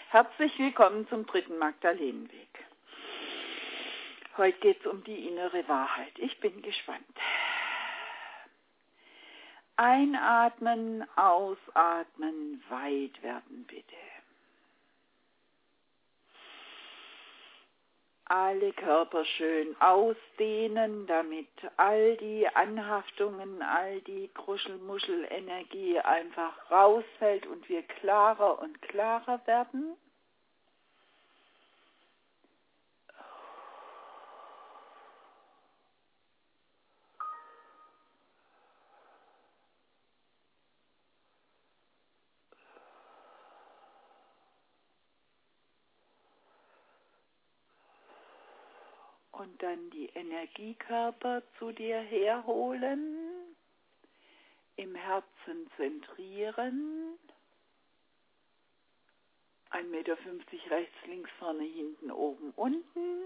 Herzlich willkommen zum 3. Magdalenenweg. Heute geht es um die innere Wahrheit. Ich bin gespannt. Einatmen, ausatmen, weit werden bitte. Alle Körper schön ausdehnen, damit all die Anhaftungen, all die Kruschelmuschelenergie einfach rausfällt und wir klarer und klarer werden. Und dann die Energiekörper zu dir herholen, im Herzen zentrieren, 1,50 Meter rechts, links, vorne, hinten, oben, unten.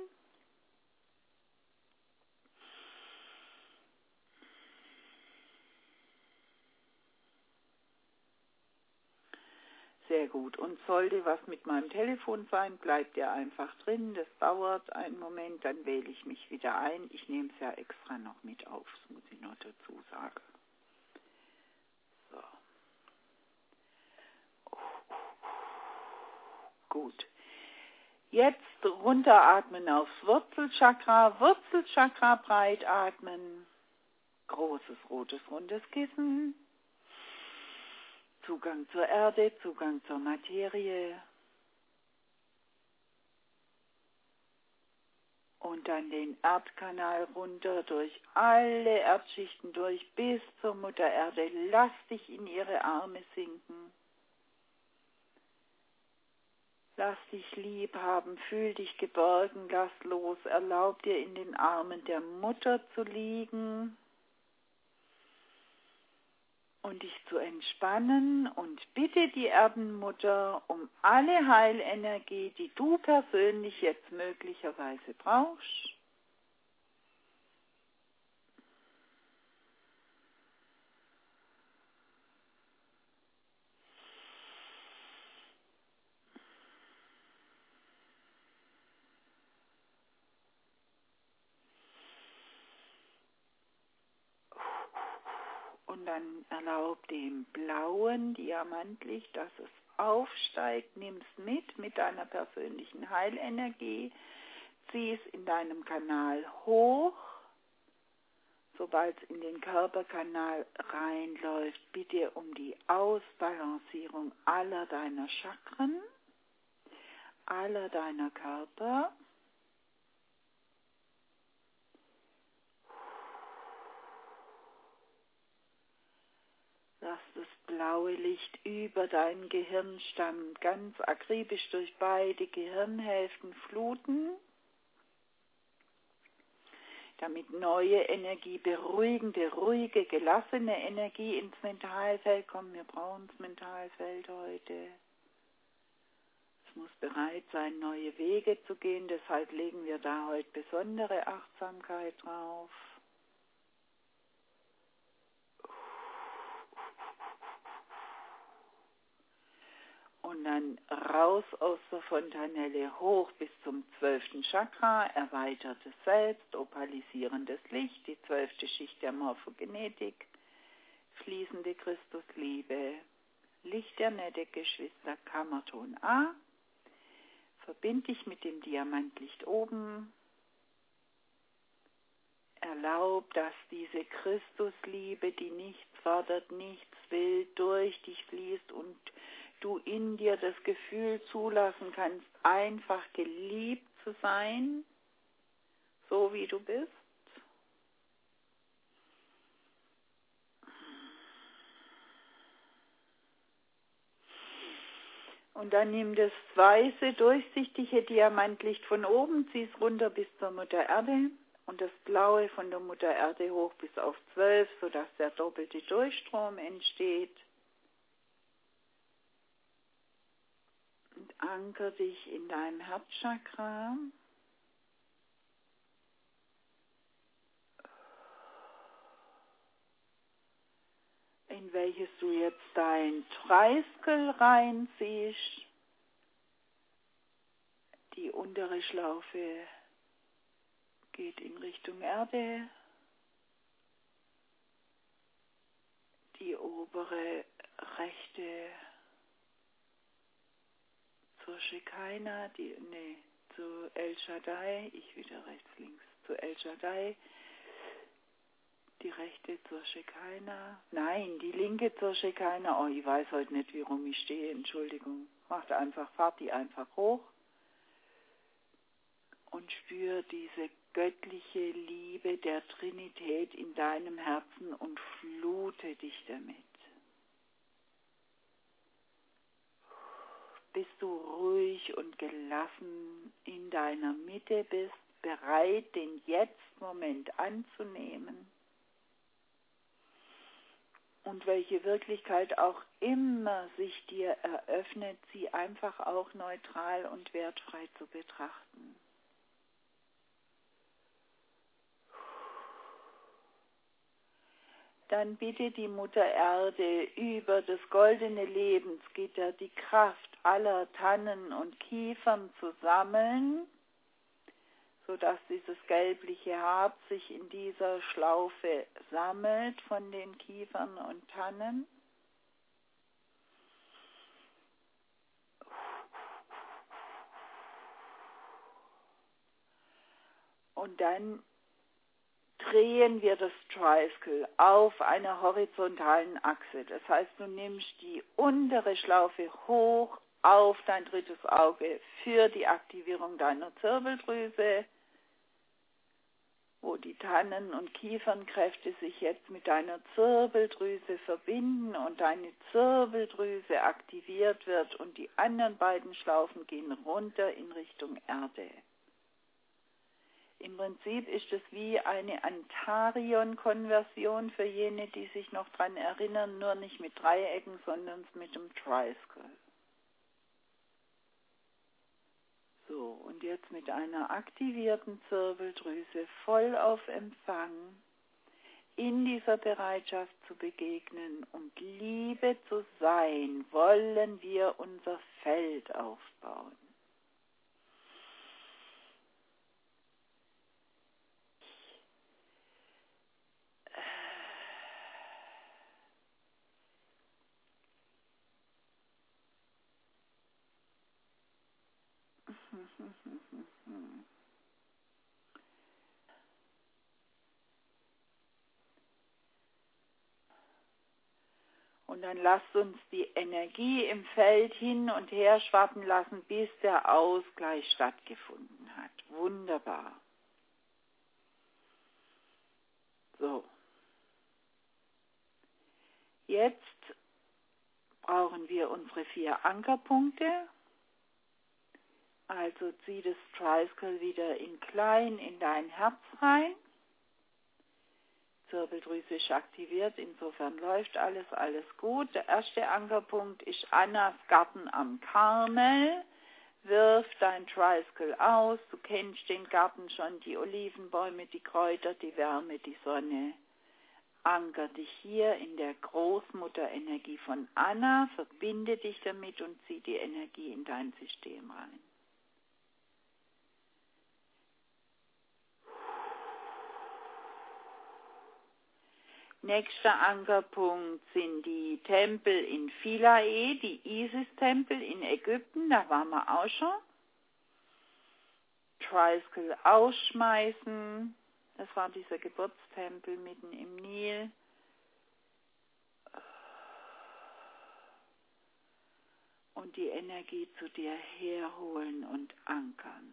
Sehr gut. Und sollte was mit meinem Telefon sein, bleibt ihr einfach drin. Das dauert einen Moment, dann wähle ich mich wieder ein. Ich nehme es ja extra noch mit auf, das muss ich noch dazu sagen. So. Gut. Jetzt runteratmen aufs Wurzelchakra. Wurzelchakra breit atmen. Großes rotes rundes Kissen. Zugang zur Erde, Zugang zur Materie. Und dann den Erdkanal runter, durch alle Erdschichten durch, bis zur Mutter Erde. Lass dich in ihre Arme sinken. Lass dich lieb haben, fühl dich geborgen, lass los. Erlaub dir in den Armen der Mutter zu liegen und dich zu entspannen und bitte die Erdenmutter um alle Heilenergie, die du persönlich jetzt möglicherweise brauchst. Und dann erlaub dem blauen Diamantlicht, dass es aufsteigt, nimm es mit deiner persönlichen Heilenergie, zieh es in deinem Kanal hoch. Sobald es in den Körperkanal reinläuft, bitte um die Ausbalancierung aller deiner Chakren, aller deiner Körper. Lass das blaue Licht über deinen Gehirnstamm ganz akribisch durch beide Gehirnhälften fluten, damit neue Energie, beruhigende, ruhige, gelassene Energie ins Mentalfeld kommt. Wir brauchen das Mentalfeld heute. Es muss bereit sein, neue Wege zu gehen, deshalb legen wir da heute besondere Achtsamkeit drauf. Und dann raus aus der Fontanelle, hoch bis zum 12. Chakra, erweitertes Selbst, opalisierendes Licht, die 12. Schicht der Morphogenetik, fließende Christusliebe, Licht der Nette-Geschwister, Kammerton A. Verbind dich mit dem Diamantlicht oben. Erlaub, dass diese Christusliebe, die nichts fordert, nichts will, durch dich fließt und du in dir das Gefühl zulassen kannst, einfach geliebt zu sein, so wie du bist. Und dann nimm das weiße, durchsichtige Diamantlicht von oben, zieh es runter bis zur Mutter Erde und das blaue von der Mutter Erde hoch bis auf 12, sodass der doppelte Durchstrom entsteht. Und anker dich in deinem Herzchakra. In welches du jetzt dein Treißkel reinziehst. untere Schlaufe geht in Richtung Erde. Die obere rechte zur Shekinah, zu El Shaddai, ich wieder rechts, links, zu El Shaddai. Die rechte zur Shekinah. Nein, die linke zur Shekinah. Oh, ich weiß heute nicht, wie rum ich stehe. Entschuldigung. Fahrt die einfach hoch und spür diese göttliche Liebe der Trinität in deinem Herzen und flute dich damit. Bis du ruhig und gelassen in deiner Mitte bist, bereit, den Jetzt-Moment anzunehmen. Und welche Wirklichkeit auch immer sich dir eröffnet, sie einfach auch neutral und wertfrei zu betrachten. Dann bitte die Mutter Erde über das goldene Lebensgitter die Kraft aller Tannen und Kiefern zu sammeln, sodass dieses gelbliche Hab sich in dieser Schlaufe sammelt von den Kiefern und Tannen. Und dann drehen wir das Tricycle auf einer horizontalen Achse. Das heißt, du nimmst die untere Schlaufe hoch auf dein drittes Auge für die Aktivierung deiner Zirbeldrüse, wo die Tannen- und Kiefernkräfte sich jetzt mit deiner Zirbeldrüse verbinden und deine Zirbeldrüse aktiviert wird und die anderen beiden Schlaufen gehen runter in Richtung Erde. Im Prinzip ist es wie eine Antarion-Konversion für jene, die sich noch daran erinnern, nur nicht mit Dreiecken, sondern mit dem Tricycle. So, und jetzt mit einer aktivierten Zirbeldrüse voll auf Empfang, in dieser Bereitschaft zu begegnen und Liebe zu sein, wollen wir unser Feld aufbauen. Und dann lasst uns die Energie im Feld hin und her schwappen lassen, bis der Ausgleich stattgefunden hat. Wunderbar. So. Jetzt brauchen wir unsere 4 Ankerpunkte. Also zieh das Tricycle wieder in klein in dein Herz rein. Zirbeldrüse ist aktiviert, insofern läuft alles gut. Der erste Ankerpunkt ist Annas Garten am Karmel. Wirf dein Tricycle aus, du kennst den Garten schon, die Olivenbäume, die Kräuter, die Wärme, die Sonne. Anker dich hier in der Großmutterenergie von Anna, verbinde dich damit und zieh die Energie in dein System rein. Nächster Ankerpunkt sind die Tempel in Philae, die Isis-Tempel in Ägypten, da waren wir auch schon. Tricycle ausschmeißen, das war dieser Geburtstempel mitten im Nil. Und die Energie zu dir herholen und ankern.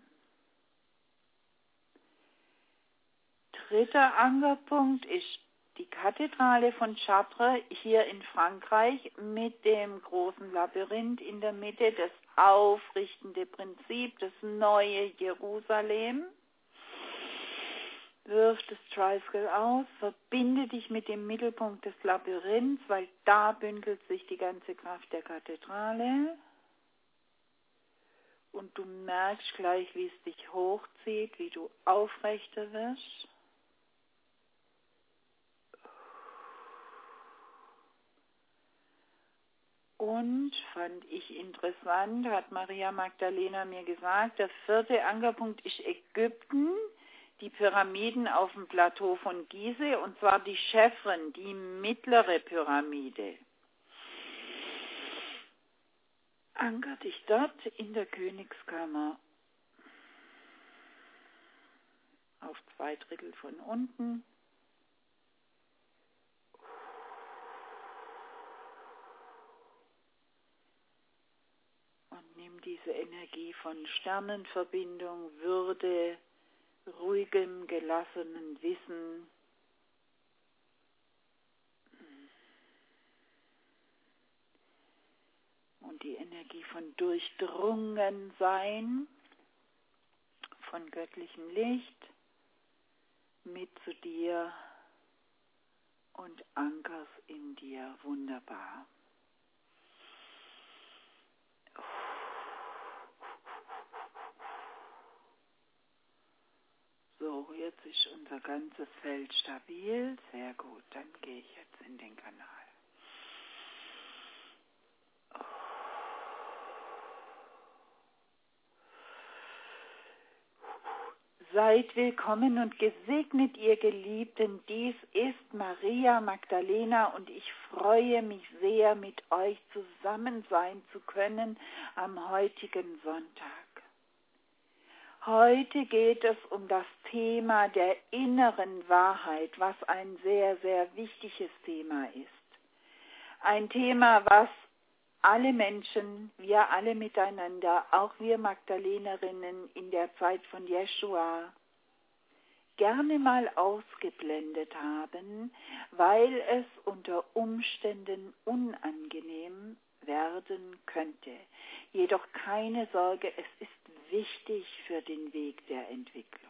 Dritter Ankerpunkt ist die Kathedrale von Chartres hier in Frankreich mit dem großen Labyrinth in der Mitte, das aufrichtende Prinzip, das neue Jerusalem. Wirf das Tricycle aus, verbinde dich mit dem Mittelpunkt des Labyrinths, weil da bündelt sich die ganze Kraft der Kathedrale. Und du merkst gleich, wie es dich hochzieht, wie du aufrechter wirst. Und, fand ich interessant, hat Maria Magdalena mir gesagt, der 4. Ankerpunkt ist Ägypten, die Pyramiden auf dem Plateau von Gizeh, und zwar die Chephren, die mittlere Pyramide. Anker dich dort in der Königskammer auf 2/3 von unten. Und nimm diese Energie von Sternenverbindung, Würde, ruhigem, gelassenen Wissen. Und die Energie von Durchdrungensein, von göttlichem Licht, mit zu dir und ankerst in dir. Wunderbar. So, jetzt ist unser ganzes Feld stabil. Sehr gut, dann gehe ich jetzt in den Kanal. Seid willkommen und gesegnet, ihr Geliebten. Dies ist Maria Magdalena und ich freue mich sehr, mit euch zusammen sein zu können am heutigen Sonntag. Heute geht es um das Thema der inneren Wahrheit, was ein sehr, sehr wichtiges Thema ist. Ein Thema, was alle Menschen, wir alle miteinander, auch wir Magdalenerinnen in der Zeit von Jeschua, gerne mal ausgeblendet haben, weil es unter Umständen unangenehm werden könnte. Jedoch keine Sorge, es ist wichtig für den Weg der Entwicklung.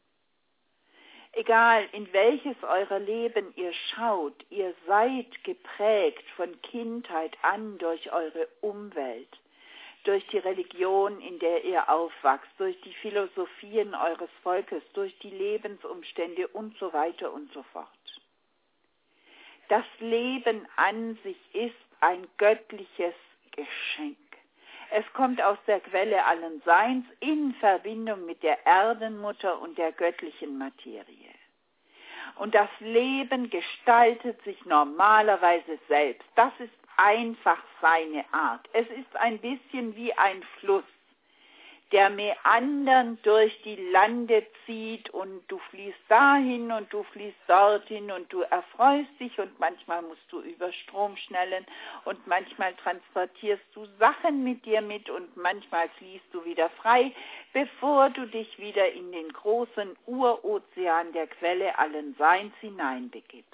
Egal, in welches eurer Leben ihr schaut, ihr seid geprägt von Kindheit an durch eure Umwelt, durch die Religion, in der ihr aufwachst, durch die Philosophien eures Volkes, durch die Lebensumstände und so weiter und so fort. Das Leben an sich ist ein göttliches Geschenk. Es kommt aus der Quelle allen Seins in Verbindung mit der Erdenmutter und der göttlichen Materie. Und das Leben gestaltet sich normalerweise selbst. Das ist einfach seine Art. Es ist ein bisschen wie ein Fluss, der meandernd durch die Lande zieht und du fließt dahin und du fließt dorthin und du erfreust dich und manchmal musst du über Strom schnellen und manchmal transportierst du Sachen mit dir mit und manchmal fließt du wieder frei, bevor du dich wieder in den großen Urozean der Quelle allen Seins hineinbegibst.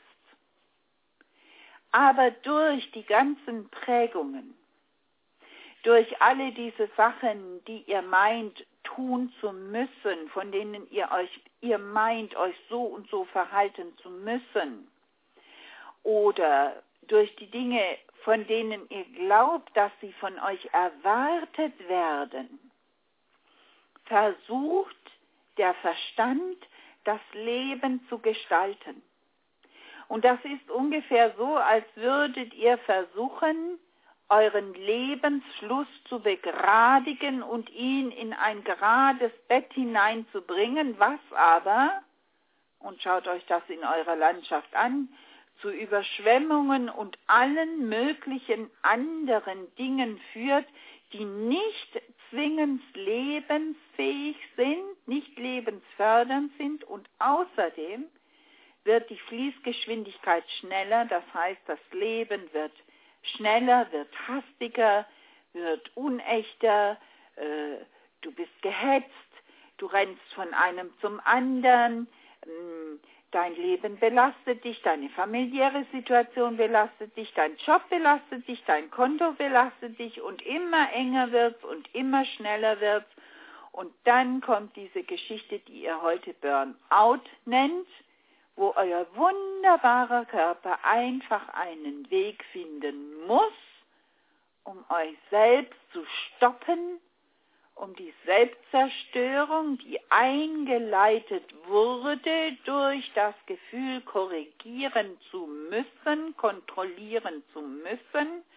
Aber durch die ganzen Prägungen, durch alle diese Sachen, die ihr meint, tun zu müssen, von denen ihr meint, euch so und so verhalten zu müssen, oder durch die Dinge, von denen ihr glaubt, dass sie von euch erwartet werden, versucht der Verstand, das Leben zu gestalten. Und das ist ungefähr so, als würdet ihr versuchen, euren Lebensfluss zu begradigen und ihn in ein gerades Bett hineinzubringen, was aber, und schaut euch das in eurer Landschaft an, zu Überschwemmungen und allen möglichen anderen Dingen führt, die nicht zwingend lebensfähig sind, nicht lebensfördernd sind und außerdem wird die Fließgeschwindigkeit schneller, das heißt, das Leben wird schneller, wird hastiger, wird unechter, du bist gehetzt, du rennst von einem zum anderen, dein Leben belastet dich, deine familiäre Situation belastet dich, dein Job belastet dich, dein Konto belastet dich und immer enger wird's und immer schneller wird's. Und dann kommt diese Geschichte, die ihr heute Burnout nennt, wo euer wunderbarer Körper einfach einen Weg finden muss, um euch selbst zu stoppen, um die Selbstzerstörung, die eingeleitet wurde durch das Gefühl, korrigieren zu müssen, kontrollieren zu müssen,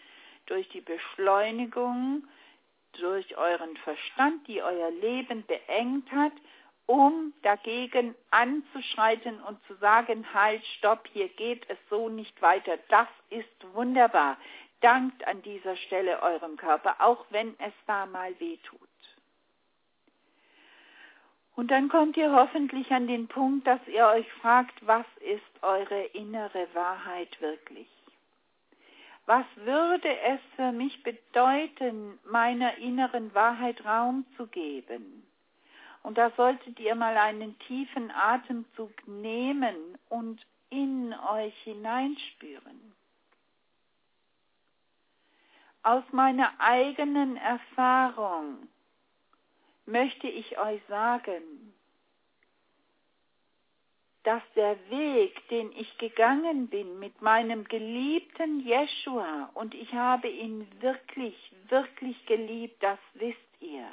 durch die Beschleunigung, durch euren Verstand, die euer Leben beengt hat, um dagegen anzuschreiten und zu sagen, halt, stopp, hier geht es so nicht weiter. Das ist wunderbar. Dankt an dieser Stelle eurem Körper, auch wenn es da mal weh tut. Und dann kommt ihr hoffentlich an den Punkt, dass ihr euch fragt, was ist eure innere Wahrheit wirklich? Was würde es für mich bedeuten, meiner inneren Wahrheit Raum zu geben? Und da solltet ihr mal einen tiefen Atemzug nehmen und in euch hineinspüren. Aus meiner eigenen Erfahrung möchte ich euch sagen, dass der Weg, den ich gegangen bin mit meinem geliebten Jeschua, und ich habe ihn wirklich, wirklich geliebt, das wisst ihr,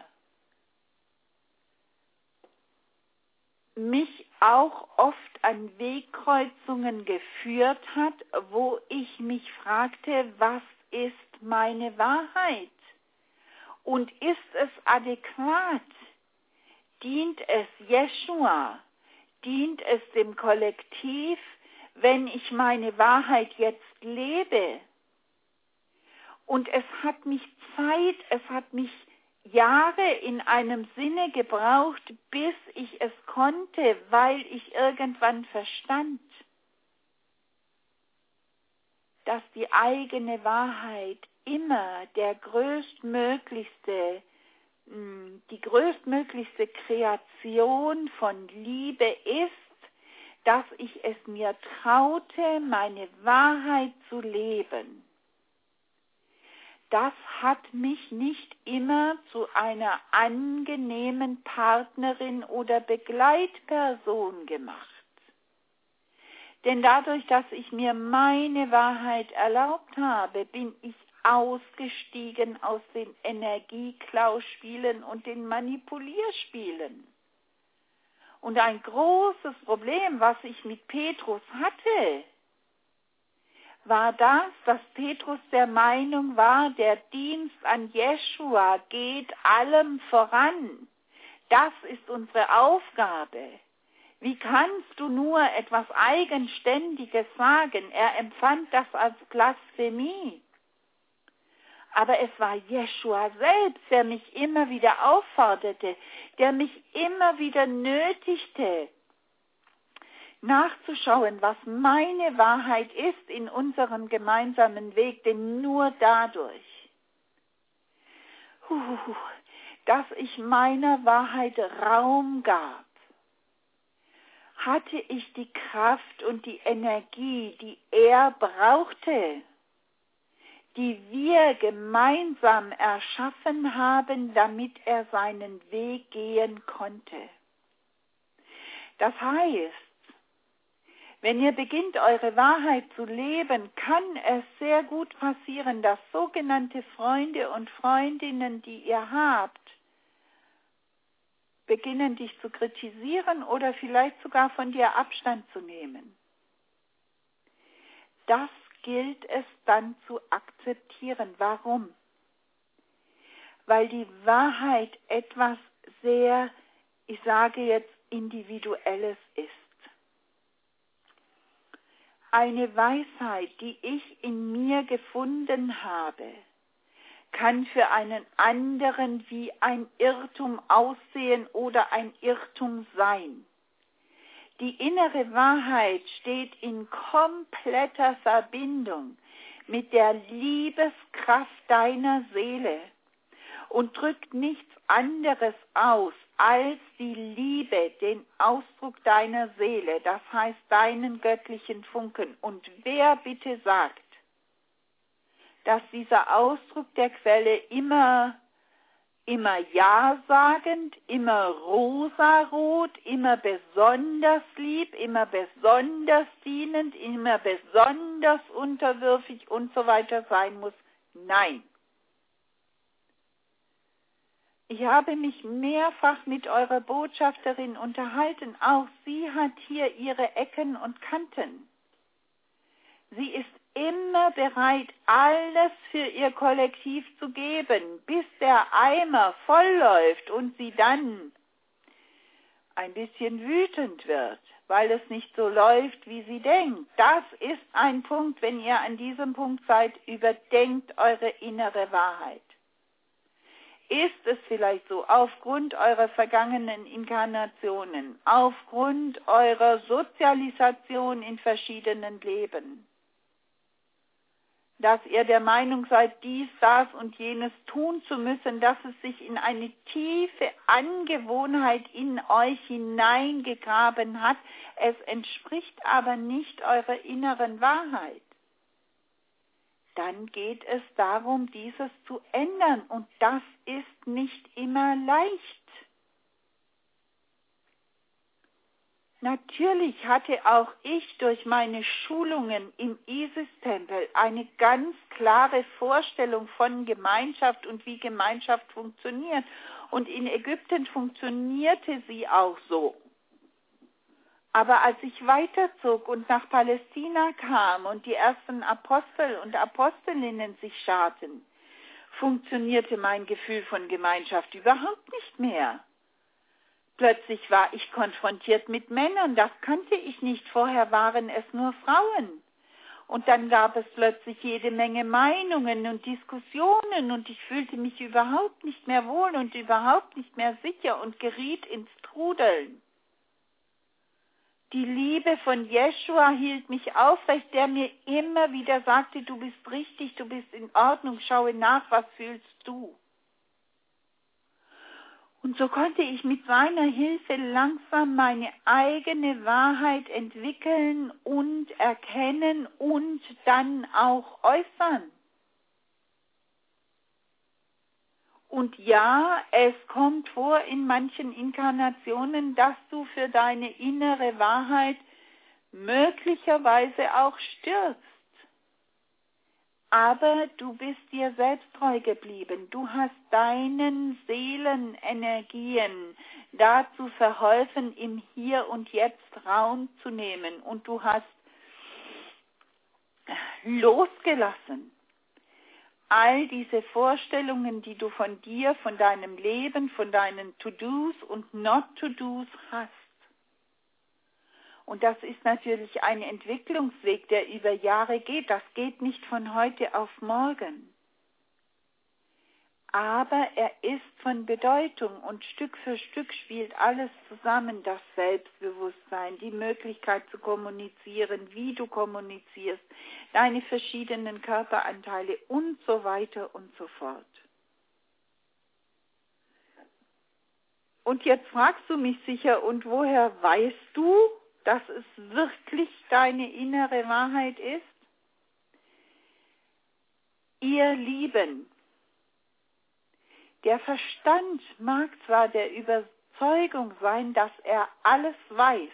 mich auch oft an Wegkreuzungen geführt hat, wo ich mich fragte, was ist meine Wahrheit? Und ist es adäquat? Dient es Jeschua? Dient es dem Kollektiv, wenn ich meine Wahrheit jetzt lebe? Und es hat mich Zeit, es hat mich Jahre in einem Sinne gebraucht, bis ich es konnte, weil ich irgendwann verstand, dass die eigene Wahrheit immer die größtmöglichste Kreation von Liebe ist, dass ich es mir traute, meine Wahrheit zu leben. Das hat mich nicht immer zu einer angenehmen Partnerin oder Begleitperson gemacht. Denn dadurch, dass ich mir meine Wahrheit erlaubt habe, bin ich ausgestiegen aus den Energieklauspielen und den Manipulierspielen. Und ein großes Problem, was ich mit Petrus hatte, war das, dass Petrus der Meinung war, der Dienst an Jeschua geht allem voran. Das ist unsere Aufgabe. Wie kannst du nur etwas Eigenständiges sagen? Er empfand das als Blasphemie. Aber es war Jeschua selbst, der mich immer wieder aufforderte, der mich immer wieder nötigte, nachzuschauen, was meine Wahrheit ist in unserem gemeinsamen Weg, denn nur dadurch, dass ich meiner Wahrheit Raum gab, hatte ich die Kraft und die Energie, die er brauchte, die wir gemeinsam erschaffen haben, damit er seinen Weg gehen konnte. Das heißt, wenn ihr beginnt, eure Wahrheit zu leben, kann es sehr gut passieren, dass sogenannte Freunde und Freundinnen, die ihr habt, beginnen, dich zu kritisieren oder vielleicht sogar von dir Abstand zu nehmen. Das gilt es dann zu akzeptieren. Warum? Weil die Wahrheit etwas sehr, ich sage jetzt, Individuelles ist. Eine Weisheit, die ich in mir gefunden habe, kann für einen anderen wie ein Irrtum aussehen oder ein Irrtum sein. Die innere Wahrheit steht in kompletter Verbindung mit der Liebeskraft deiner Seele und drückt nichts anderes aus als die Liebe, den Ausdruck deiner Seele, das heißt deinen göttlichen Funken. Und wer bitte sagt, dass dieser Ausdruck der Quelle immer ja-sagend, immer rosarot, immer besonders lieb, immer besonders dienend, immer besonders unterwürfig und so weiter sein muss? Nein. Ich habe mich mehrfach mit eurer Botschafterin unterhalten. Auch sie hat hier ihre Ecken und Kanten. Sie ist immer bereit, alles für ihr Kollektiv zu geben, bis der Eimer voll läuft und sie dann ein bisschen wütend wird, weil es nicht so läuft, wie sie denkt. Das ist ein Punkt, wenn ihr an diesem Punkt seid, überdenkt eure innere Wahrheit. Ist es vielleicht so, aufgrund eurer vergangenen Inkarnationen, aufgrund eurer Sozialisation in verschiedenen Leben, dass ihr der Meinung seid, dies, das und jenes tun zu müssen, dass es sich in eine tiefe Angewohnheit in euch hineingegraben hat, es entspricht aber nicht eurer inneren Wahrheit. Dann geht es darum, dieses zu ändern, und das ist nicht immer leicht. Natürlich hatte auch ich durch meine Schulungen im Isis-Tempel eine ganz klare Vorstellung von Gemeinschaft und wie Gemeinschaft funktioniert. Und in Ägypten funktionierte sie auch so. Aber als ich weiterzog und nach Palästina kam und die ersten Apostel und Apostelinnen sich scharten, funktionierte mein Gefühl von Gemeinschaft überhaupt nicht mehr. Plötzlich war ich konfrontiert mit Männern, das kannte ich nicht, vorher waren es nur Frauen. Und dann gab es plötzlich jede Menge Meinungen und Diskussionen und ich fühlte mich überhaupt nicht mehr wohl und überhaupt nicht mehr sicher und geriet ins Trudeln. Die Liebe von Jeschua hielt mich aufrecht, der mir immer wieder sagte, du bist richtig, du bist in Ordnung, schaue nach, was fühlst du? Und so konnte ich mit seiner Hilfe langsam meine eigene Wahrheit entwickeln und erkennen und dann auch äußern. Und ja, es kommt vor in manchen Inkarnationen, dass du für deine innere Wahrheit möglicherweise auch stirbst. Aber du bist dir selbst treu geblieben. Du hast deinen Seelenenergien dazu verholfen, im Hier und Jetzt Raum zu nehmen. Und du hast losgelassen. All diese Vorstellungen, die du von dir, von deinem Leben, von deinen To-Dos und Not-To-Dos hast. Und das ist natürlich ein Entwicklungsweg, der über Jahre geht. Das geht nicht von heute auf morgen. Aber er ist von Bedeutung und Stück für Stück spielt alles zusammen, das Selbstbewusstsein, die Möglichkeit zu kommunizieren, wie du kommunizierst, deine verschiedenen Körperanteile und so weiter und so fort. Und jetzt fragst du mich sicher, und woher weißt du, dass es wirklich deine innere Wahrheit ist? Ihr Lieben, der Verstand mag zwar der Überzeugung sein, dass er alles weiß,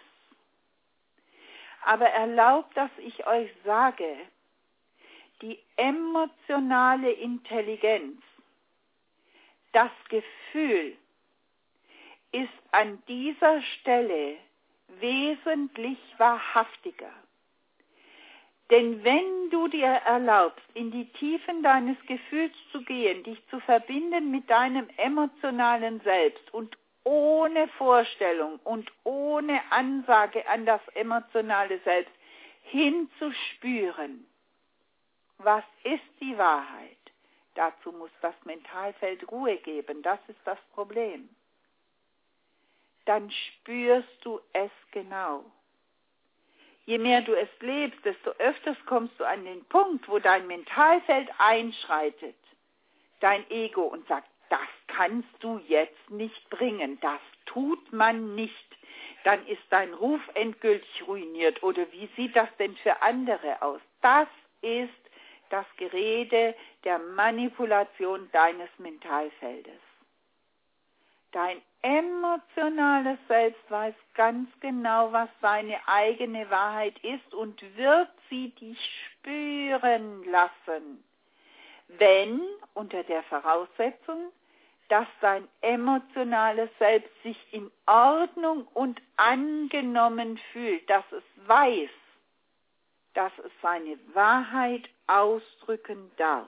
aber erlaubt, dass ich euch sage, die emotionale Intelligenz, das Gefühl, ist an dieser Stelle wesentlich wahrhaftiger. Denn wenn du dir erlaubst, in die Tiefen deines Gefühls zu gehen, dich zu verbinden mit deinem emotionalen Selbst und ohne Vorstellung und ohne Ansage an das emotionale Selbst hinzuspüren, was ist die Wahrheit? Dazu muss das Mentalfeld Ruhe geben, das ist das Problem. Dann spürst du es genau. Je mehr du es lebst, desto öfters kommst du an den Punkt, wo dein Mentalfeld einschreitet, dein Ego, und sagt, das kannst du jetzt nicht bringen, das tut man nicht. Dann ist dein Ruf endgültig ruiniert. Oder wie sieht das denn für andere aus? Das ist das Gerede der Manipulation deines Mentalfeldes. Dein emotionales Selbst weiß ganz genau, was seine eigene Wahrheit ist und wird sie dich spüren lassen, wenn, unter der Voraussetzung, dass dein emotionales Selbst sich in Ordnung und angenommen fühlt, dass es weiß, dass es seine Wahrheit ausdrücken darf.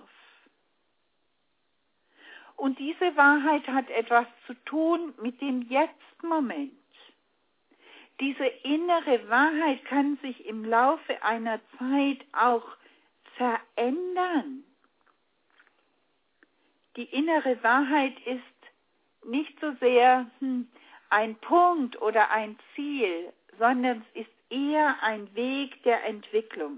Und diese Wahrheit hat etwas zu tun mit dem Jetzt-Moment. Diese innere Wahrheit kann sich im Laufe einer Zeit auch verändern. Die innere Wahrheit ist nicht so sehr ein Punkt oder ein Ziel, sondern es ist eher ein Weg der Entwicklung.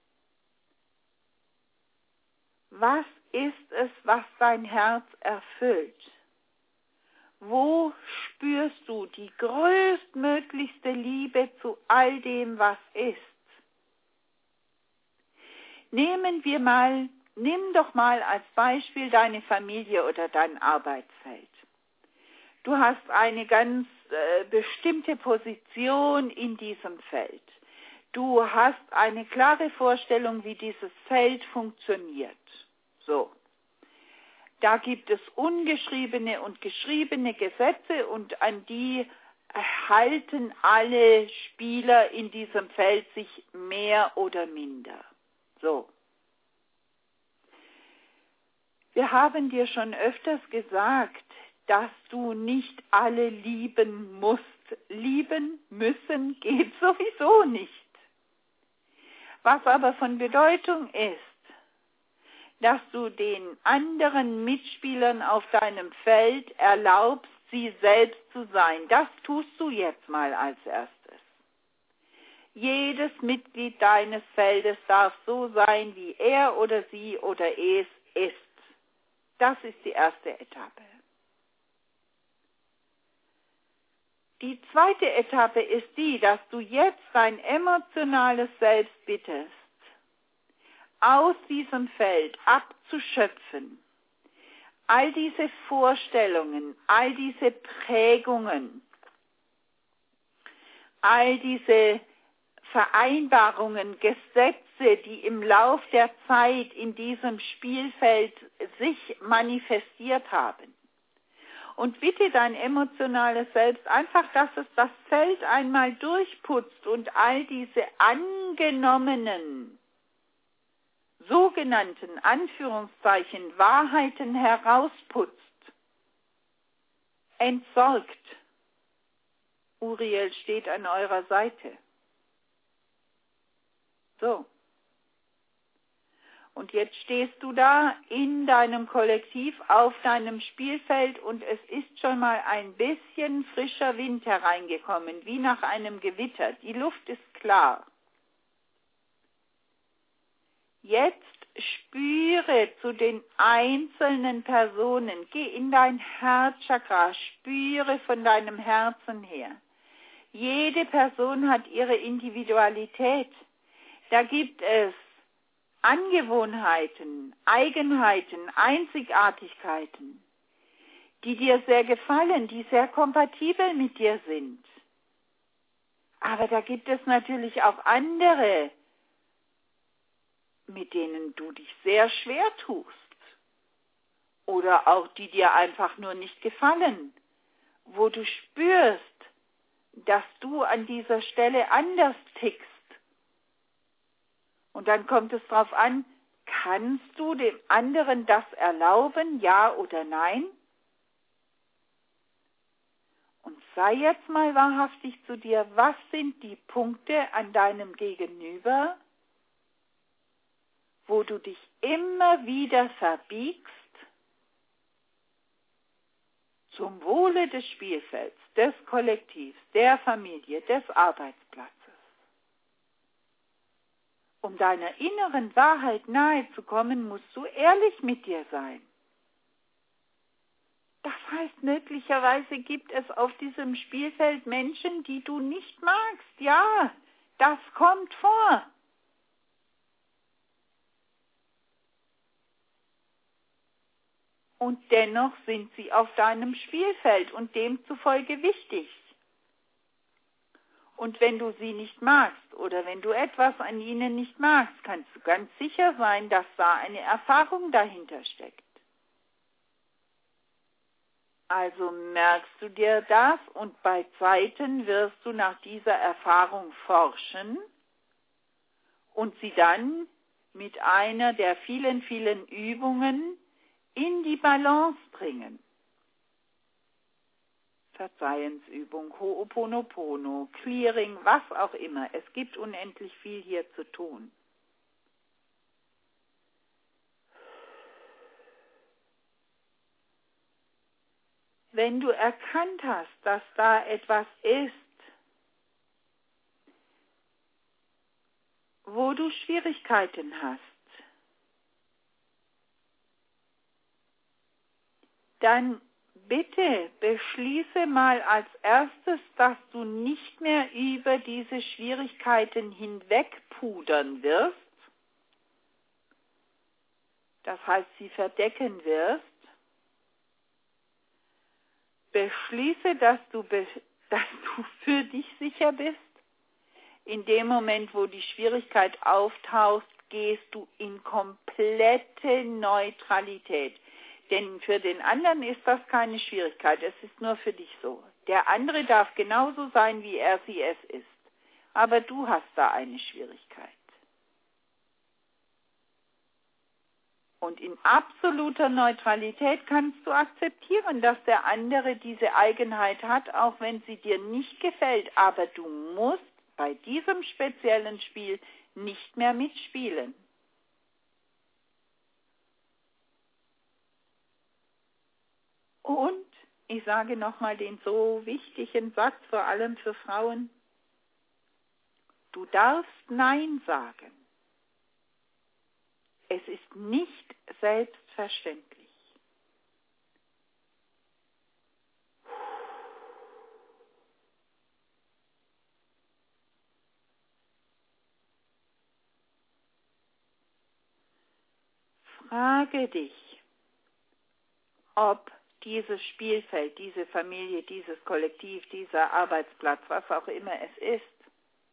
Was ist es, was dein Herz erfüllt? Wo spürst du die größtmöglichste Liebe zu all dem, was ist? Nimm doch mal als Beispiel deine Familie oder dein Arbeitsfeld. Du hast eine ganz bestimmte Position in diesem Feld. Du hast eine klare Vorstellung, wie dieses Feld funktioniert. So. Da gibt es ungeschriebene und geschriebene Gesetze und an die halten alle Spieler in diesem Feld sich mehr oder minder. So. Wir haben dir schon öfters gesagt, dass du nicht alle lieben musst. Lieben müssen geht sowieso nicht. Was aber von Bedeutung ist, dass du den anderen Mitspielern auf deinem Feld erlaubst, sie selbst zu sein. Das tust du jetzt mal als erstes. Jedes Mitglied deines Feldes darf so sein, wie er oder sie oder es ist. Das ist die erste Etappe. Die zweite Etappe ist die, dass du jetzt dein emotionales Selbst bittest, aus diesem Feld abzuschöpfen. All diese Vorstellungen, all diese Prägungen, all diese Vereinbarungen, Gesetze, die im Lauf der Zeit in diesem Spielfeld sich manifestiert haben. Und bitte dein emotionales Selbst einfach, dass es das Feld einmal durchputzt und all diese angenommenen, sogenannten Anführungszeichen Wahrheiten herausputzt, entsorgt. Uriel steht an eurer Seite. So. Und jetzt stehst du da in deinem Kollektiv auf deinem Spielfeld und es ist schon mal ein bisschen frischer Wind hereingekommen, wie nach einem Gewitter. Die Luft ist klar. Jetzt spüre zu den einzelnen Personen, geh in dein Herzchakra, spüre von deinem Herzen her. Jede Person hat ihre Individualität. Da gibt es Angewohnheiten, Eigenheiten, Einzigartigkeiten, die dir sehr gefallen, die sehr kompatibel mit dir sind. Aber da gibt es natürlich auch andere, mit denen du dich sehr schwer tust oder auch die dir einfach nur nicht gefallen, wo du spürst, dass du an dieser Stelle anders tickst. Und dann kommt es darauf an, kannst du dem anderen das erlauben, ja oder nein? Und sei jetzt mal wahrhaftig zu dir, was sind die Punkte an deinem Gegenüber, wo du dich immer wieder verbiegst, zum Wohle des Spielfelds, des Kollektivs, der Familie, des Arbeitsplatzes. Um deiner inneren Wahrheit nahe zu kommen, musst du ehrlich mit dir sein. Das heißt, möglicherweise gibt es auf diesem Spielfeld Menschen, die du nicht magst. Ja, das kommt vor. Und dennoch sind sie auf deinem Spielfeld und demzufolge wichtig. Und wenn du sie nicht magst oder wenn du etwas an ihnen nicht magst, kannst du ganz sicher sein, dass da eine Erfahrung dahinter steckt. Also merkst du dir das und bei Zeiten wirst du nach dieser Erfahrung forschen und sie dann mit einer der vielen, vielen Übungen in die Balance bringen. Verzeihensübung, Ho'oponopono, Clearing, was auch immer. Es gibt unendlich viel hier zu tun. Wenn du erkannt hast, dass da etwas ist, wo du Schwierigkeiten hast, dann bitte beschließe mal als erstes, dass du nicht mehr über diese Schwierigkeiten hinwegpudern wirst, das heißt, sie verdecken wirst. Beschließe, dass du für dich sicher bist. In dem Moment, wo die Schwierigkeit auftaucht, gehst du in komplette Neutralität. Denn für den anderen ist das keine Schwierigkeit, es ist nur für dich so. Der andere darf genauso sein, wie er sie es ist. Aber du hast da eine Schwierigkeit. Und in absoluter Neutralität kannst du akzeptieren, dass der andere diese Eigenheit hat, auch wenn sie dir nicht gefällt. Aber du musst bei diesem speziellen Spiel nicht mehr mitspielen. Und ich sage nochmal den so wichtigen Satz, vor allem für Frauen: Du darfst Nein sagen. Es ist nicht selbstverständlich. Frage dich, ob dieses Spielfeld, diese Familie, dieses Kollektiv, dieser Arbeitsplatz, was auch immer es ist,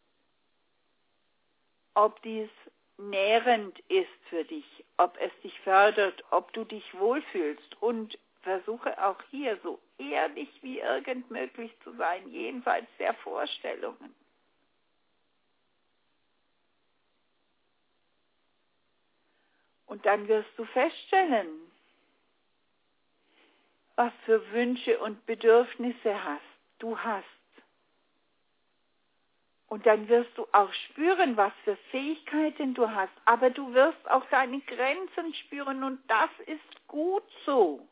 ob dies nährend ist für dich, ob es dich fördert, ob du dich wohlfühlst, und versuche auch hier so ehrlich wie irgend möglich zu sein, jenseits der Vorstellungen. Und dann wirst du feststellen, was für Wünsche und Bedürfnisse du hast. Und dann wirst du auch spüren, was für Fähigkeiten du hast. Aber du wirst auch deine Grenzen spüren, und das ist gut so.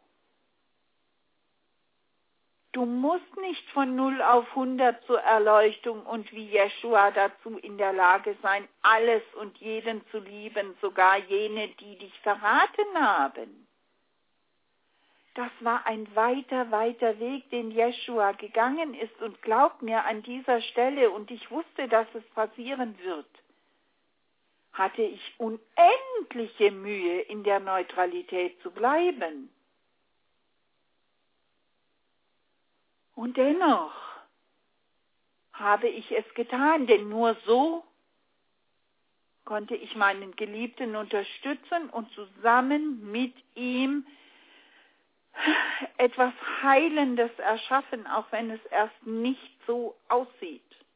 Du musst nicht von 0 auf 100 zur Erleuchtung und wie Jeschua dazu in der Lage sein, alles und jeden zu lieben, sogar jene, die dich verraten haben. Das war ein weiter, weiter Weg, den Jeschua gegangen ist, und glaub mir, an dieser Stelle, und ich wusste, dass es passieren wird, hatte ich unendliche Mühe, in der Neutralität zu bleiben. Und dennoch habe ich es getan, denn nur so konnte ich meinen Geliebten unterstützen und zusammen mit ihm etwas Heilendes erschaffen, auch wenn es erst nicht so aussieht.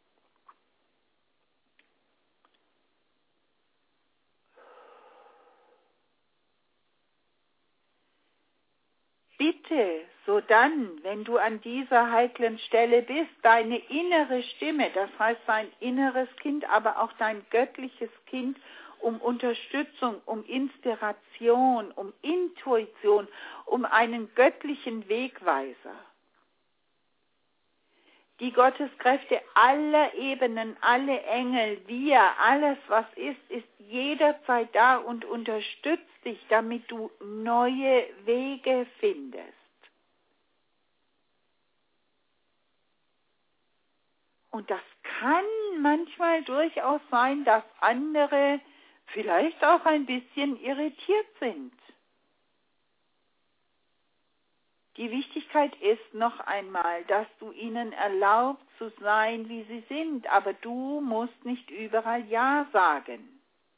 Bitte, sodann, wenn du an dieser heiklen Stelle bist, deine innere Stimme, das heißt dein inneres Kind, aber auch dein göttliches Kind, um Unterstützung, um Inspiration, um Intuition, um einen göttlichen Wegweiser. Die Gotteskräfte aller Ebenen, alle Engel, wir, alles was ist jederzeit da und unterstützt dich, damit du neue Wege findest. Und das kann manchmal durchaus sein, dass andere vielleicht auch ein bisschen irritiert sind. Die Wichtigkeit ist noch einmal, dass du ihnen erlaubst zu sein, wie sie sind, aber du musst nicht überall Ja sagen.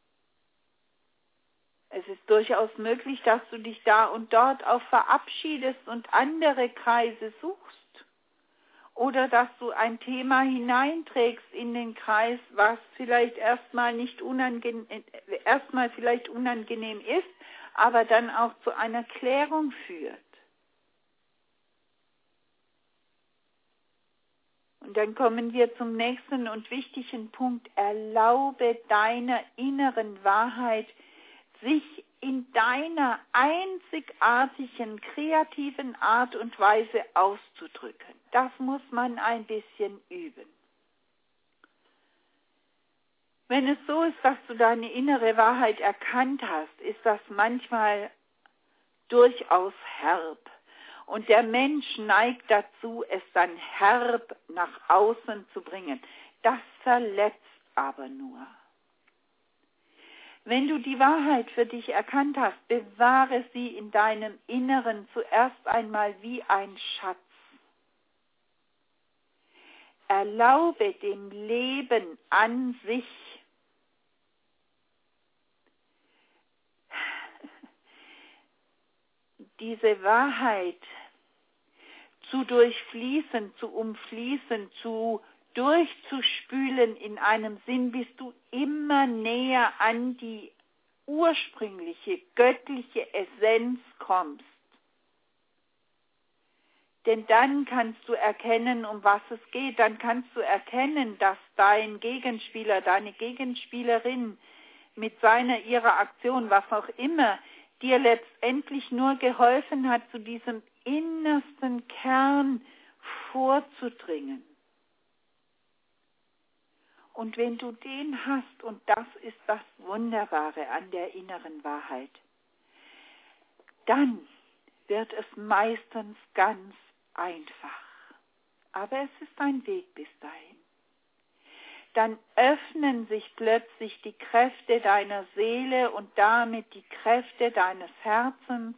Es ist durchaus möglich, dass du dich da und dort auch verabschiedest und andere Kreise suchst. oder dass du ein Thema hineinträgst in den Kreis, was vielleicht erstmal vielleicht unangenehm ist, aber dann auch zu einer Klärung führt. Und dann kommen wir zum nächsten und wichtigen Punkt. Erlaube deiner inneren Wahrheit, sich in deiner einzigartigen, kreativen Art und Weise auszudrücken. Das muss man ein bisschen üben. Wenn es so ist, dass du deine innere Wahrheit erkannt hast, ist das manchmal durchaus herb. Und der Mensch neigt dazu, es dann herb nach außen zu bringen. Das verletzt aber nur. Wenn du die Wahrheit für dich erkannt hast, bewahre sie in deinem Inneren zuerst einmal wie ein Schatz. Erlaube dem Leben an sich diese Wahrheit zu durchfließen, zu umfließen, durchzuspülen in einem Sinn, bis du immer näher an die ursprüngliche, göttliche Essenz kommst. Denn dann kannst du erkennen, um was es geht. Dann kannst du erkennen, dass dein Gegenspieler, deine Gegenspielerin mit ihrer Aktion, was auch immer, dir letztendlich nur geholfen hat, zu diesem innersten Kern vorzudringen. Und wenn du den hast, und das ist das Wunderbare an der inneren Wahrheit, dann wird es meistens ganz einfach. Aber es ist ein Weg bis dahin. Dann öffnen sich plötzlich die Kräfte deiner Seele und damit die Kräfte deines Herzens.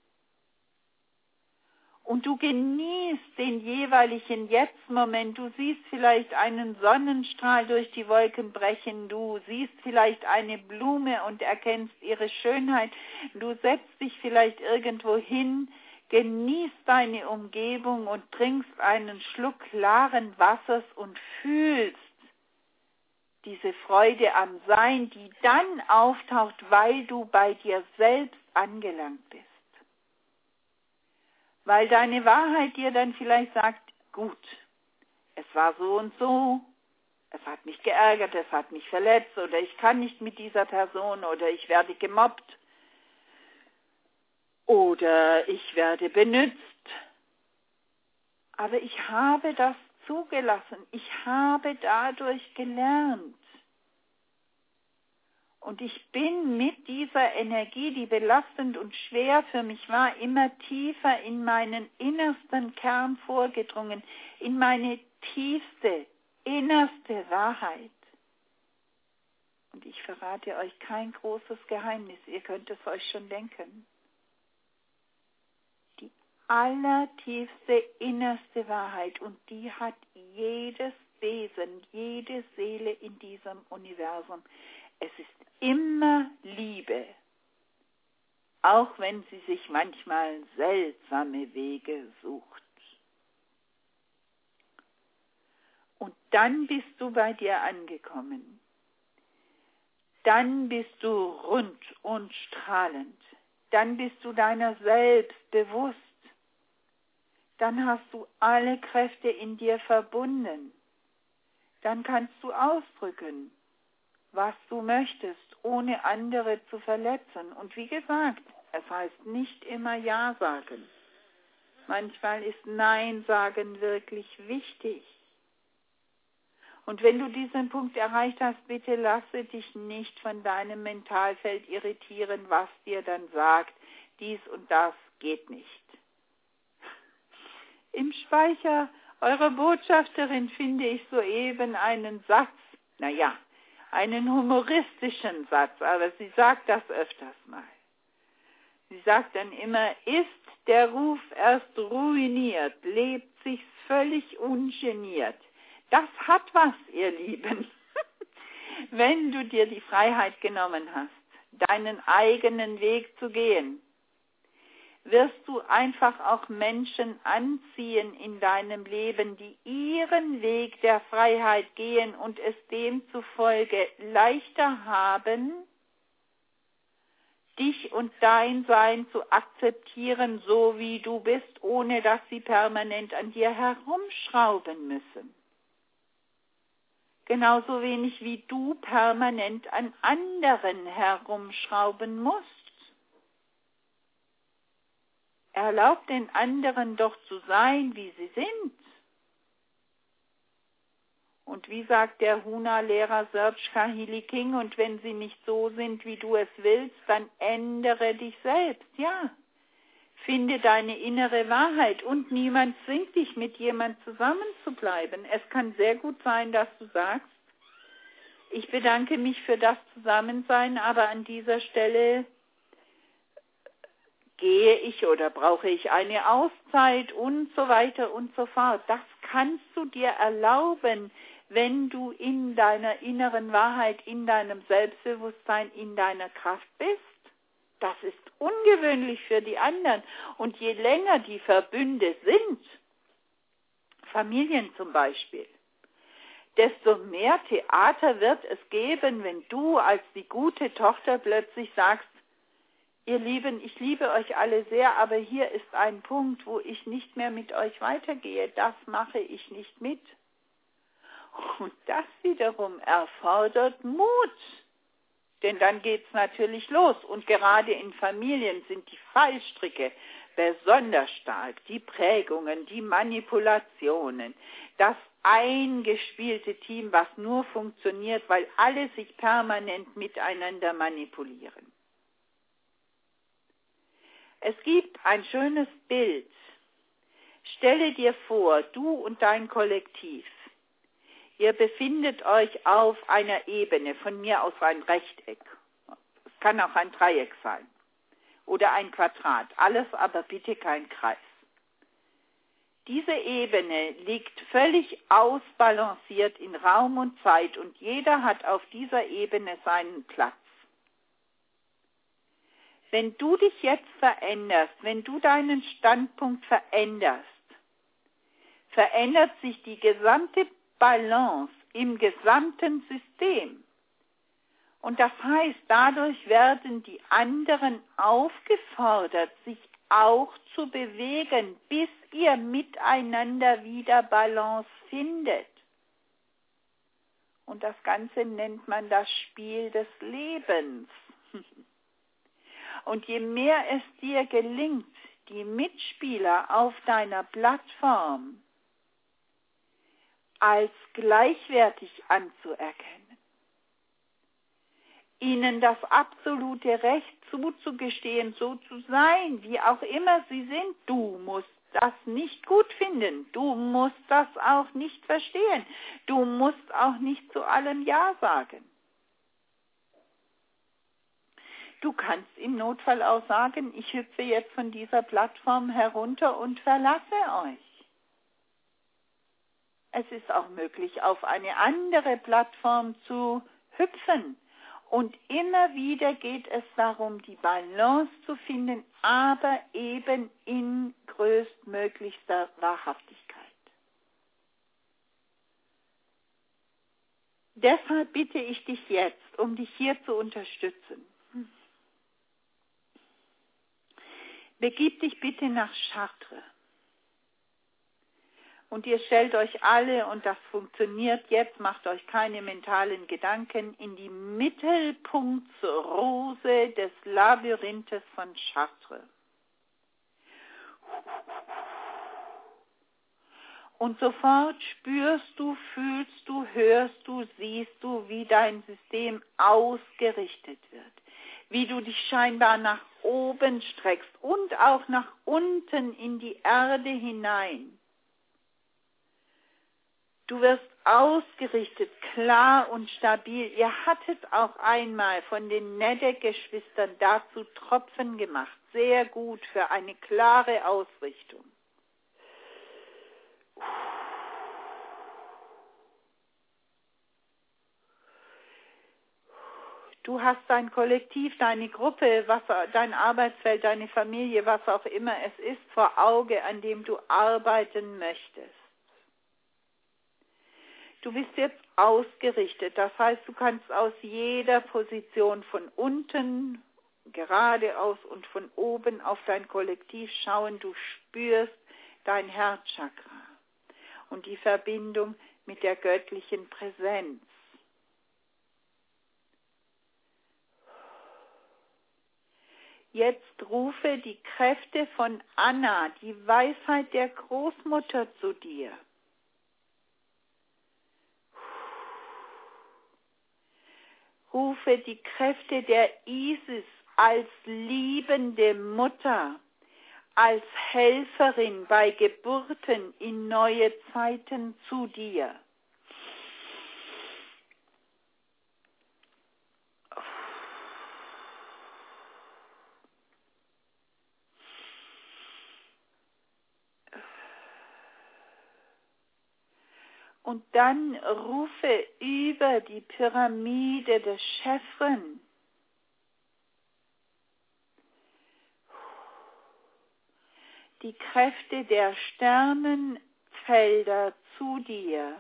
Und du genießt den jeweiligen Jetzt-Moment. Du siehst vielleicht einen Sonnenstrahl durch die Wolken brechen. Du siehst vielleicht eine Blume und erkennst ihre Schönheit. Du setzt dich vielleicht irgendwo hin, genießt deine Umgebung und trinkst einen Schluck klaren Wassers und fühlst diese Freude am Sein, die dann auftaucht, weil du bei dir selbst angelangt bist. Weil deine Wahrheit dir dann vielleicht sagt, gut, es war so und so, es hat mich geärgert, es hat mich verletzt oder ich kann nicht mit dieser Person oder ich werde gemobbt oder ich werde benutzt. Aber ich habe das zugelassen, ich habe dadurch gelernt. Und ich bin mit dieser Energie, die belastend und schwer für mich war, immer tiefer in meinen innersten Kern vorgedrungen, in meine tiefste, innerste Wahrheit. Und ich verrate euch kein großes Geheimnis, ihr könnt es euch schon denken. Die allertiefste, innerste Wahrheit, und die hat jedes Wesen, jede Seele in diesem Universum. Es ist immer Liebe, auch wenn sie sich manchmal seltsame Wege sucht. Und dann bist du bei dir angekommen. Dann bist du rund und strahlend. Dann bist du deiner selbst bewusst. Dann hast du alle Kräfte in dir verbunden. Dann kannst du ausdrücken, was du möchtest, ohne andere zu verletzen. Und wie gesagt, es heißt nicht immer Ja sagen. Manchmal ist Nein sagen wirklich wichtig. Und wenn du diesen Punkt erreicht hast, bitte lasse dich nicht von deinem Mentalfeld irritieren, was dir dann sagt, dies und das geht nicht. Im Speicher eurer Botschafterin finde ich soeben einen Satz, einen humoristischen Satz, aber sie sagt das öfters mal. Sie sagt dann immer, ist der Ruf erst ruiniert, lebt sich's völlig ungeniert. Das hat was, ihr Lieben. Wenn du dir die Freiheit genommen hast, deinen eigenen Weg zu gehen, wirst du einfach auch Menschen anziehen in deinem Leben, die ihren Weg der Freiheit gehen und es demzufolge leichter haben, dich und dein Sein zu akzeptieren, so wie du bist, ohne dass sie permanent an dir herumschrauben müssen. Genauso wenig wie du permanent an anderen herumschrauben musst. Erlaub den anderen doch zu sein, wie sie sind. Und wie sagt der Huna-Lehrer Serge Kahili King, und wenn sie nicht so sind, wie du es willst, dann ändere dich selbst, ja. Finde deine innere Wahrheit und niemand zwingt dich, mit jemand zusammenzubleiben. Es kann sehr gut sein, dass du sagst, ich bedanke mich für das Zusammensein, aber an dieser Stelle gehe ich oder brauche ich eine Auszeit und so weiter und so fort. Das kannst du dir erlauben, wenn du in deiner inneren Wahrheit, in deinem Selbstbewusstsein, in deiner Kraft bist. Das ist ungewöhnlich für die anderen. Und je länger die Verbünde sind, Familien zum Beispiel, desto mehr Theater wird es geben, wenn du als die gute Tochter plötzlich sagst, ihr Lieben, ich liebe euch alle sehr, aber hier ist ein Punkt, wo ich nicht mehr mit euch weitergehe. Das mache ich nicht mit. Und das wiederum erfordert Mut. Denn dann geht's natürlich los. Und gerade in Familien sind die Fallstricke besonders stark. Die Prägungen, die Manipulationen, das eingespielte Team, was nur funktioniert, weil alle sich permanent miteinander manipulieren. Es gibt ein schönes Bild. Stelle dir vor, du und dein Kollektiv, ihr befindet euch auf einer Ebene, von mir aus ein Rechteck. Es kann auch ein Dreieck sein oder ein Quadrat, alles aber bitte kein Kreis. Diese Ebene liegt völlig ausbalanciert in Raum und Zeit und jeder hat auf dieser Ebene seinen Platz. Wenn du dich jetzt veränderst, wenn du deinen Standpunkt veränderst, verändert sich die gesamte Balance im gesamten System. Und das heißt, dadurch werden die anderen aufgefordert, sich auch zu bewegen, bis ihr miteinander wieder Balance findet. Und das Ganze nennt man das Spiel des Lebens. Und je mehr es dir gelingt, die Mitspieler auf deiner Plattform als gleichwertig anzuerkennen, ihnen das absolute Recht zuzugestehen, so zu sein, wie auch immer sie sind. Du musst das nicht gut finden, du musst das auch nicht verstehen, du musst auch nicht zu allem Ja sagen. Du kannst im Notfall auch sagen, ich hüpfe jetzt von dieser Plattform herunter und verlasse euch. Es ist auch möglich, auf eine andere Plattform zu hüpfen. Und immer wieder geht es darum, die Balance zu finden, aber eben in größtmöglichster Wahrhaftigkeit. Deshalb bitte ich dich jetzt, um dich hier zu unterstützen. Begib dich bitte nach Chartres. Und ihr stellt euch alle, und das funktioniert jetzt, macht euch keine mentalen Gedanken, in die Mittelpunktsrose des Labyrinthes von Chartres. Und sofort spürst du, fühlst du, hörst du, siehst du, wie dein System ausgerichtet wird. Wie du dich scheinbar nach oben streckst und auch nach unten in die Erde hinein. Du wirst ausgerichtet, klar und stabil. Ihr hattet auch einmal von den Nedde-Geschwistern dazu Tropfen gemacht. Sehr gut für eine klare Ausrichtung. Du hast dein Kollektiv, deine Gruppe, dein Arbeitsfeld, deine Familie, was auch immer es ist, vor Auge, an dem du arbeiten möchtest. Du bist jetzt ausgerichtet, das heißt, du kannst aus jeder Position von unten, geradeaus und von oben auf dein Kollektiv schauen. Du spürst dein Herzchakra und die Verbindung mit der göttlichen Präsenz. Jetzt rufe die Kräfte von Anna, die Weisheit der Großmutter zu dir. Rufe die Kräfte der Isis als liebende Mutter, als Helferin bei Geburten in neue Zeiten zu dir. Und dann rufe über die Pyramide des Chefren die Kräfte der Sternenfelder zu dir,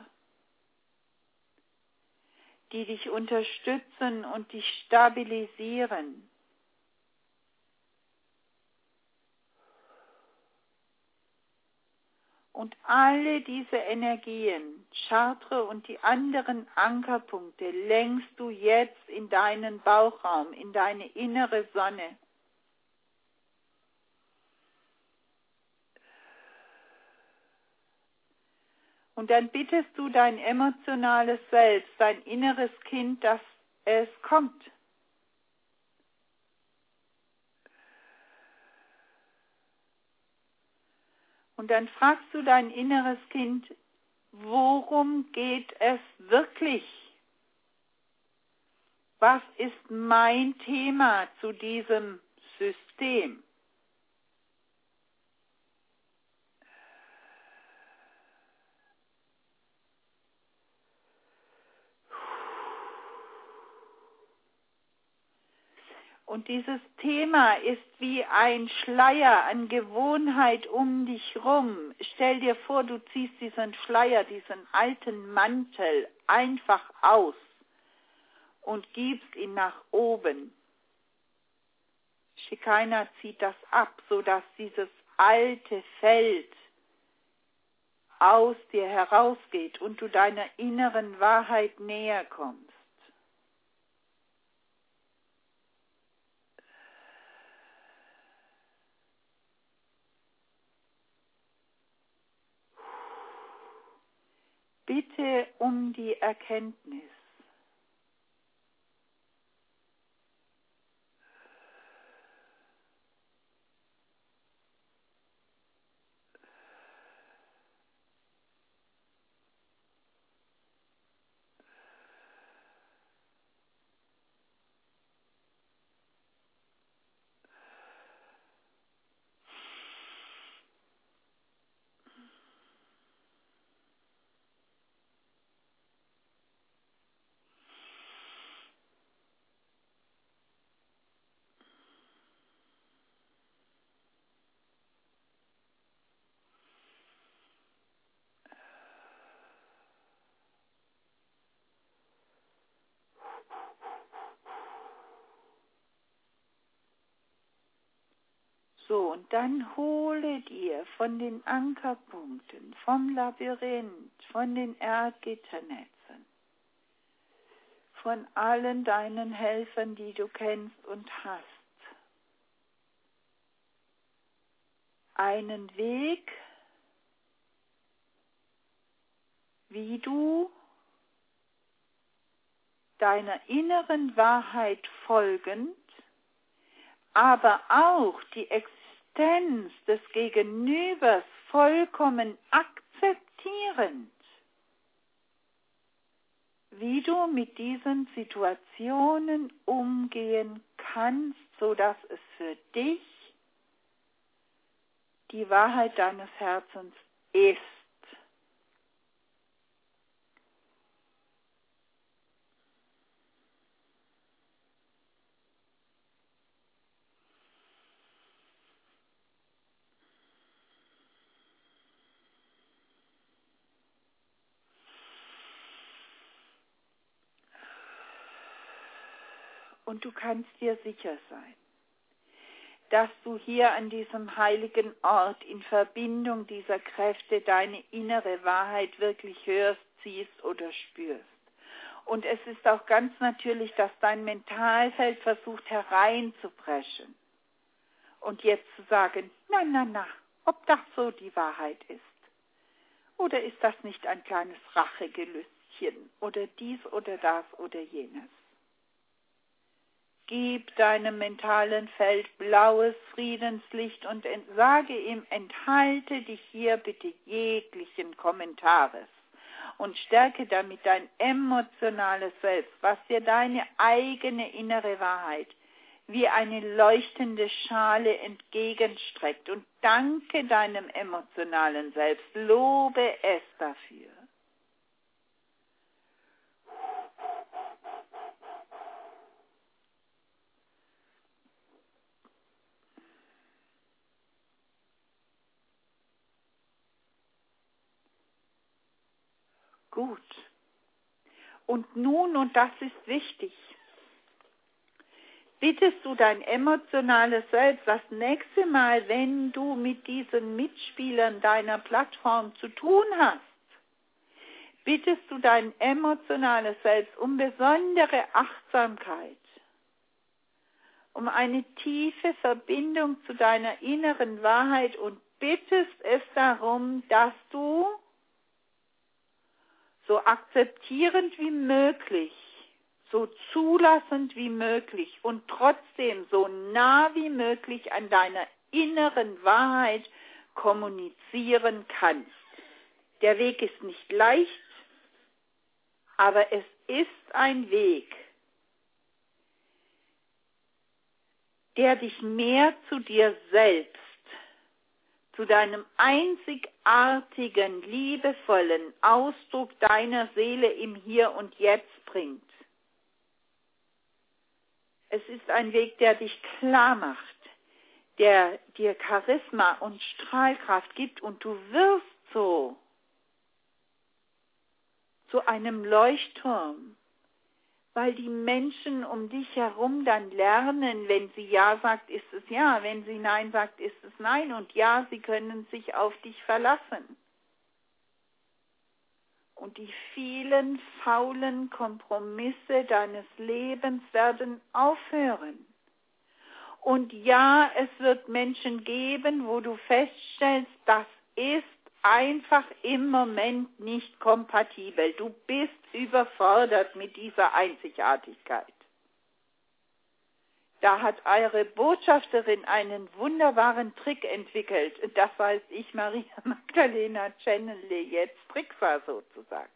die dich unterstützen und dich stabilisieren. Und alle diese Energien, Chartre und die anderen Ankerpunkte, lenkst du jetzt in deinen Bauchraum, in deine innere Sonne. Und dann bittest du dein emotionales Selbst, dein inneres Kind, dass es kommt. Und dann fragst du dein inneres Kind, worum geht es wirklich? Was ist mein Thema zu diesem System? Und dieses Thema ist wie ein Schleier an Gewohnheit um dich rum. Stell dir vor, du ziehst diesen Schleier, diesen alten Mantel einfach aus und gibst ihn nach oben. Shekinah zieht das ab, sodass dieses alte Feld aus dir herausgeht und du deiner inneren Wahrheit näher kommst. Bitte um die Erkenntnis. So, und dann hole dir von den Ankerpunkten, vom Labyrinth, von den Erdgitternetzen, von allen deinen Helfern, die du kennst und hast, einen Weg, wie du deiner inneren Wahrheit folgend, aber auch die Existenz des Gegenübers vollkommen akzeptierend, wie du mit diesen Situationen umgehen kannst, sodass es für dich die Wahrheit deines Herzens ist. Und du kannst dir sicher sein, dass du hier an diesem heiligen Ort in Verbindung dieser Kräfte deine innere Wahrheit wirklich hörst, siehst oder spürst. Und es ist auch ganz natürlich, dass dein Mentalfeld versucht hereinzubrechen und jetzt zu sagen, na, ob das so die Wahrheit ist. Oder ist das nicht ein kleines Rachegelüstchen oder dies oder das oder jenes? Gib deinem mentalen Feld blaues Friedenslicht und sage ihm, enthalte dich hier bitte jeglichen Kommentares und stärke damit dein emotionales Selbst, was dir deine eigene innere Wahrheit wie eine leuchtende Schale entgegenstreckt, und danke deinem emotionalen Selbst, lobe es dafür. Gut. Und nun, und das ist wichtig, bittest du dein emotionales Selbst das nächste Mal, wenn du mit diesen Mitspielern deiner Plattform zu tun hast, bittest du dein emotionales Selbst um besondere Achtsamkeit, um eine tiefe Verbindung zu deiner inneren Wahrheit und bittest es darum, dass du so akzeptierend wie möglich, so zulassend wie möglich und trotzdem so nah wie möglich an deiner inneren Wahrheit kommunizieren kannst. Der Weg ist nicht leicht, aber es ist ein Weg, der dich mehr zu dir selbst, zu deinem einzigartigen, liebevollen Ausdruck deiner Seele im Hier und Jetzt bringt. Es ist ein Weg, der dich klar macht, der dir Charisma und Strahlkraft gibt, und du wirst so zu einem Leuchtturm, weil die Menschen um dich herum dann lernen, wenn sie Ja sagt, ist es Ja, wenn sie Nein sagt, ist es Nein, und ja, sie können sich auf dich verlassen. Und die vielen faulen Kompromisse deines Lebens werden aufhören. Und ja, es wird Menschen geben, wo du feststellst, das ist einfach im Moment nicht kompatibel. Du bist überfordert mit dieser Einzigartigkeit. Da hat eure Botschafterin einen wunderbaren Trick entwickelt. Das heißt, ich, Maria Magdalena, channele jetzt Trixa sozusagen.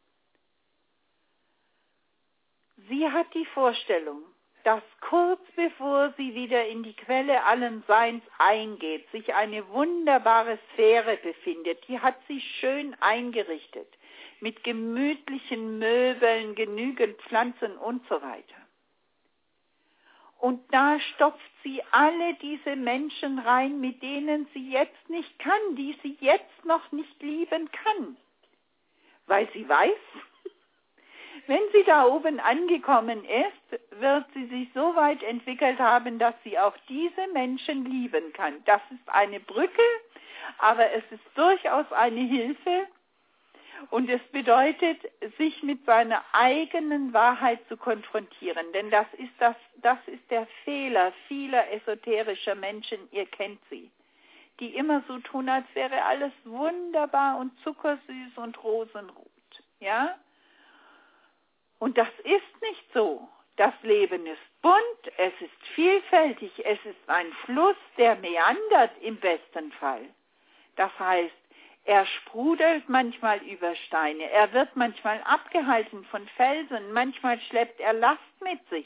Sie hat die Vorstellung, dass kurz bevor sie wieder in die Quelle allen Seins eingeht, sich eine wunderbare Sphäre befindet. Die hat sie schön eingerichtet, mit gemütlichen Möbeln, genügend Pflanzen und so weiter. Und da stopft sie alle diese Menschen rein, mit denen sie jetzt nicht kann, die sie jetzt noch nicht lieben kann. Weil sie weiß, wenn sie da oben angekommen ist, wird sie sich so weit entwickelt haben, dass sie auch diese Menschen lieben kann. Das ist eine Brücke, aber es ist durchaus eine Hilfe. Und es bedeutet, sich mit seiner eigenen Wahrheit zu konfrontieren. Denn das ist der Fehler vieler esoterischer Menschen, ihr kennt sie, die immer so tun, als wäre alles wunderbar und zuckersüß und rosenrot. Ja? Und das ist nicht so. Das Leben ist bunt, es ist vielfältig, es ist ein Fluss, der meandert im besten Fall. Das heißt, er sprudelt manchmal über Steine, er wird manchmal abgehalten von Felsen, manchmal schleppt er Last mit sich.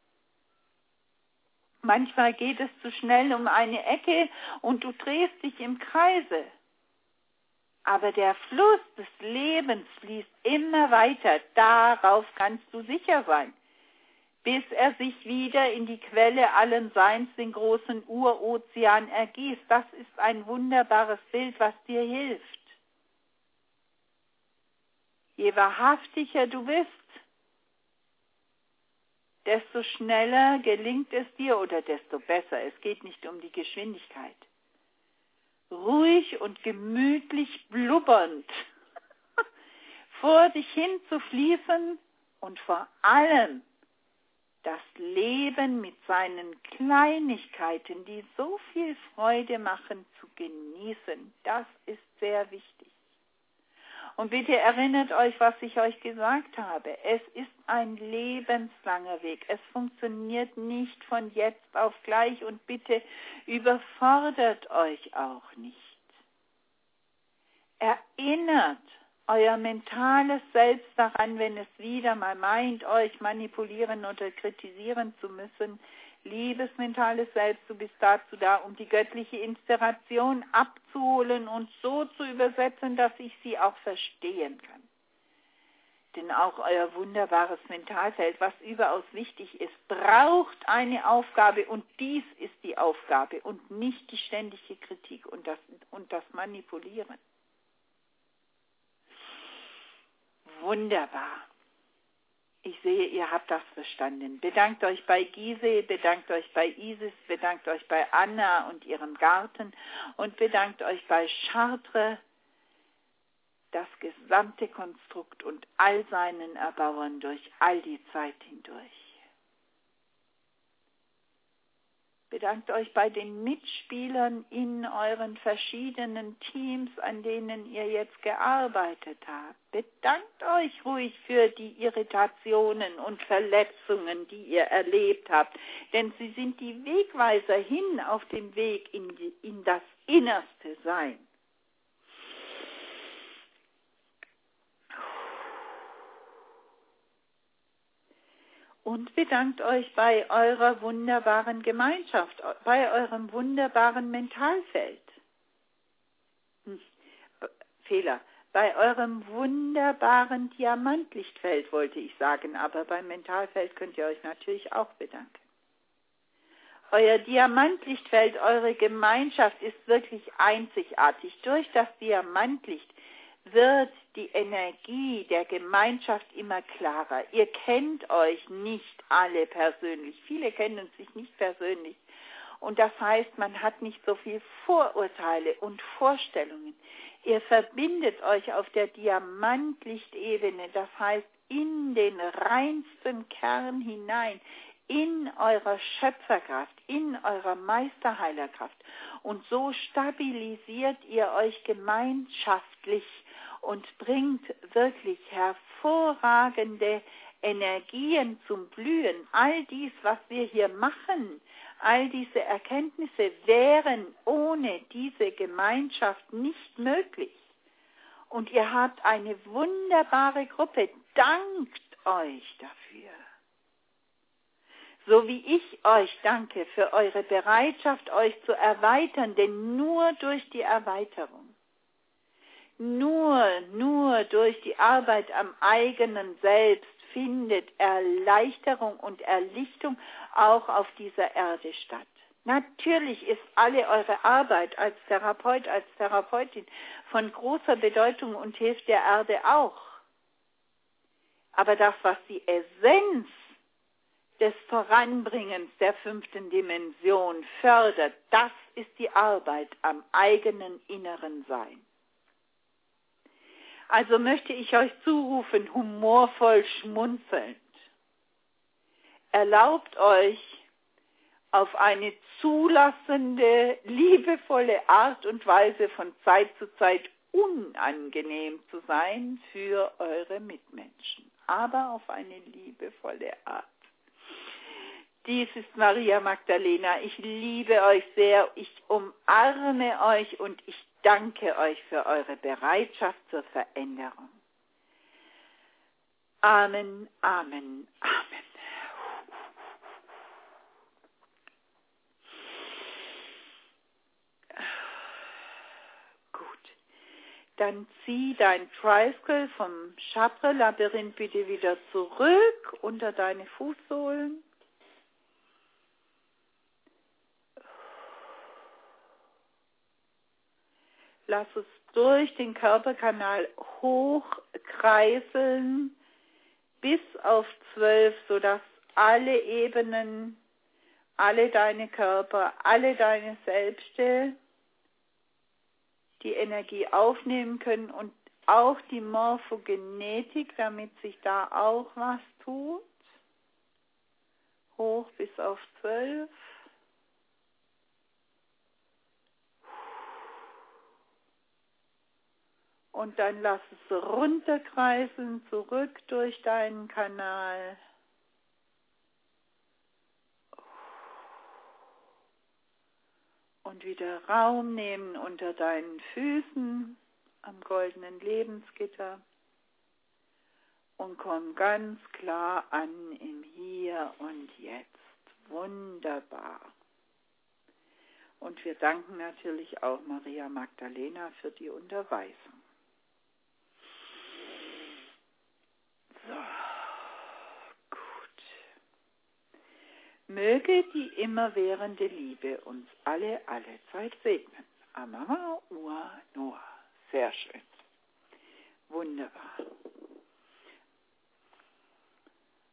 Manchmal geht es zu schnell um eine Ecke und du drehst dich im Kreise. Aber der Fluss des Lebens fließt immer weiter, darauf kannst du sicher sein, bis er sich wieder in die Quelle allen Seins, den großen Urozean, ergießt. Das ist ein wunderbares Bild, was dir hilft. Je wahrhaftiger du bist, desto schneller gelingt es dir oder desto besser. Es geht nicht um die Geschwindigkeit. Ruhig und gemütlich blubbernd vor dich hin zu fließen und vor allem das Leben mit seinen Kleinigkeiten, die so viel Freude machen, zu genießen. Das ist sehr wichtig. Und bitte erinnert euch, was ich euch gesagt habe. Es ist ein lebenslanger Weg. Es funktioniert nicht von jetzt auf gleich und bitte überfordert euch auch nicht. Erinnert euer mentales Selbst daran, wenn es wieder mal meint, euch manipulieren oder kritisieren zu müssen. Liebes mentales Selbst, du bist dazu da, um die göttliche Inspiration abzuholen und so zu übersetzen, dass ich sie auch verstehen kann. Denn auch euer wunderbares Mentalfeld, was überaus wichtig ist, braucht eine Aufgabe und dies ist die Aufgabe und nicht die ständige Kritik und das Manipulieren. Wunderbar. Ich sehe, ihr habt das verstanden. Bedankt euch bei Gise, bedankt euch bei Isis, bedankt euch bei Anna und ihrem Garten und bedankt euch bei Chartres, das gesamte Konstrukt und all seinen Erbauern durch all die Zeit hindurch. Bedankt euch bei den Mitspielern in euren verschiedenen Teams, an denen ihr jetzt gearbeitet habt. Bedankt euch ruhig für die Irritationen und Verletzungen, die ihr erlebt habt, denn sie sind die Wegweiser hin auf dem Weg in das innerste Sein. Und bedankt euch bei eurer wunderbaren Gemeinschaft, bei eurem wunderbaren Mentalfeld. Fehler. Bei eurem wunderbaren Diamantlichtfeld wollte ich sagen, aber beim Mentalfeld könnt ihr euch natürlich auch bedanken. Euer Diamantlichtfeld, eure Gemeinschaft ist wirklich einzigartig. Durch das Diamantlicht wird die Energie der Gemeinschaft immer klarer. Ihr kennt euch nicht alle persönlich. Viele kennen sich nicht persönlich. Und das heißt, man hat nicht so viel Vorurteile und Vorstellungen. Ihr verbindet euch auf der Diamantlichtebene, das heißt in den reinsten Kern hinein, in eurer Schöpferkraft, in eurer Meisterheilerkraft. Und so stabilisiert ihr euch gemeinschaftlich und bringt wirklich hervorragende Energien zum Blühen. All dies, was wir hier machen, all diese Erkenntnisse wären ohne diese Gemeinschaft nicht möglich. Und ihr habt eine wunderbare Gruppe. Dankt euch dafür. So wie ich euch danke für eure Bereitschaft, euch zu erweitern, denn nur durch die Erweiterung, nur durch die Arbeit am eigenen Selbst findet Erleichterung und Erlichtung auch auf dieser Erde statt. Natürlich ist alle eure Arbeit als Therapeut, als Therapeutin von großer Bedeutung und hilft der Erde auch. Aber das, was die Essenz des Voranbringens der 5. Dimension fördert, das ist die Arbeit am eigenen inneren Sein. Also möchte ich euch zurufen, humorvoll schmunzelnd. Erlaubt euch, auf eine zulassende, liebevolle Art und Weise von Zeit zu Zeit unangenehm zu sein für eure Mitmenschen, aber auf eine liebevolle Art. Dies ist Maria Magdalena. Ich liebe euch sehr, ich umarme euch und ich danke euch für eure Bereitschaft zur Veränderung. Amen, Amen, Amen. Gut, dann zieh dein Tricycle vom Chakra-Labyrinth bitte wieder zurück unter deine Fußsohlen. Lass es durch den Körperkanal hochkreiseln bis auf 12, sodass alle Ebenen, alle deine Körper, alle deine Selbste die Energie aufnehmen können und auch die Morphogenetik, damit sich da auch was tut. Hoch bis auf 12. Und dann lass es runterkreisen, zurück durch deinen Kanal. Und wieder Raum nehmen unter deinen Füßen am goldenen Lebensgitter. Und komm ganz klar an im Hier und Jetzt. Wunderbar. Und wir danken natürlich auch Maria Magdalena für die Unterweisung. So, gut. Möge die immerwährende Liebe uns alle Zeit segnen. Amama Ua Noah. Sehr schön. Wunderbar.